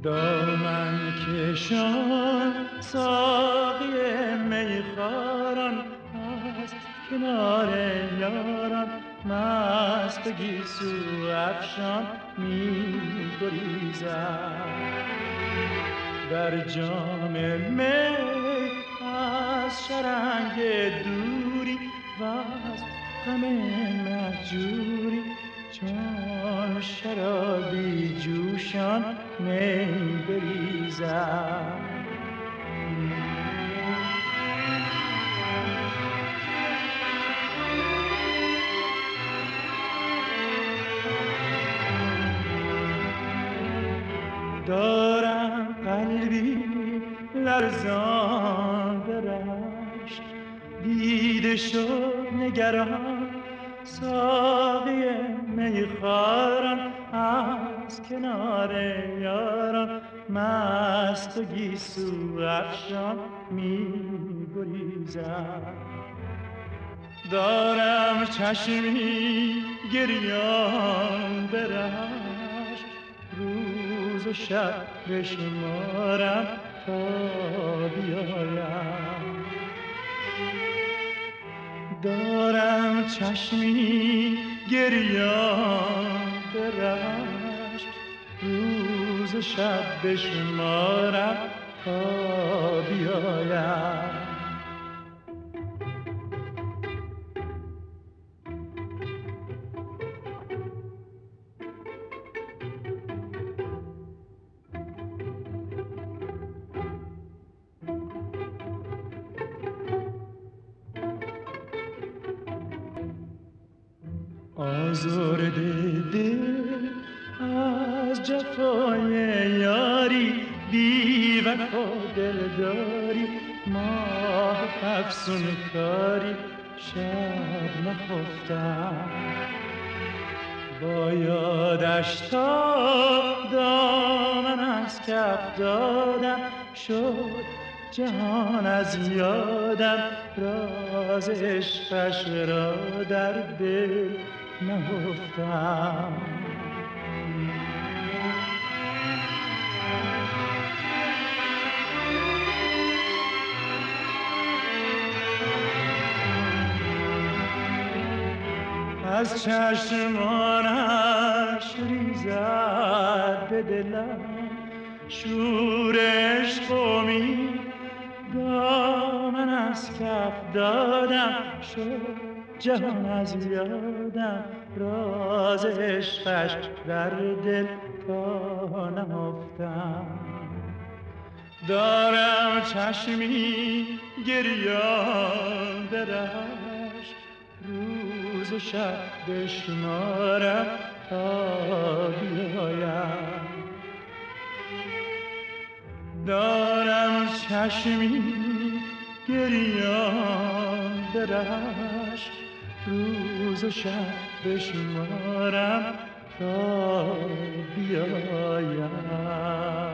دامن کشان ساقی میخواران از کنار یاران مست گیسو افشان می گریزد. در جام می از شرنگ دوری و از غم مهجوری چون شرابی جوشان می بریزد. دارم قلبی لرزان به رشک، دیده شد نگران ساقی میخواران از کنار یاران مست و گیسو افشان می گریزد. دارم چشمی گریان به رشک، روز و شب بشمارم تا بیایم. دارم چشمی گریان به رشک، روز و شب بشمارم تا بیایم. آزرده دل از جفای یاری، بی وفا دلداری، ماه افسون کاری، شب نخفتم. با یادش تا دامن از کف دادم، شد جهان از یادم، راز عشقش را در دل نهفتم. از چشمانش ریزد به دلم شور عشق و امید، دامن از کف دادم، شد جهان از یادم، راز عشقش در دل تا نهفتم. دارم چشمی گریان به رشک، روز و شب بشمارم تا بیایم. دارم چشمی گریان به رشک، روز و شب بشمارم تا بیایم.